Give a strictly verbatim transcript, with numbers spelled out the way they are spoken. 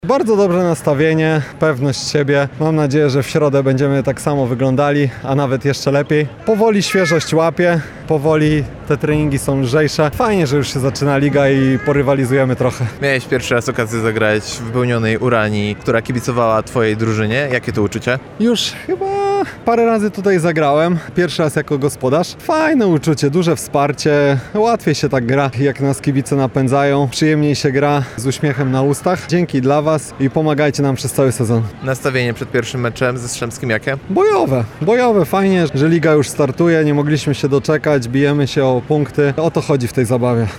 Bardzo dobre nastawienie, pewność siebie. Mam nadzieję, że w środę będziemy tak samo wyglądali, a nawet jeszcze lepiej. Powoli świeżość łapie, powoli te treningi są lżejsze. Fajnie, że już się zaczyna liga i porywalizujemy trochę. Miałeś pierwszy raz okazję zagrać w wypełnionej Uranii, która kibicowała twojej drużynie. Jakie to uczucie? Już chyba parę razy tutaj zagrałem. Pierwszy raz jako gospodarz. Fajne uczucie, duże wsparcie. Łatwiej się tak gra, jak nas kibice napędzają. Przyjemniej się gra z uśmiechem na ustach. Dzięki dla Was i pomagajcie nam przez cały sezon. Nastawienie przed pierwszym meczem ze Strzemskim jakie? Bojowe, bojowe. Fajnie, że liga już startuje. Nie mogliśmy się doczekać. Bijemy się o punkty. O to chodzi w tej zabawie.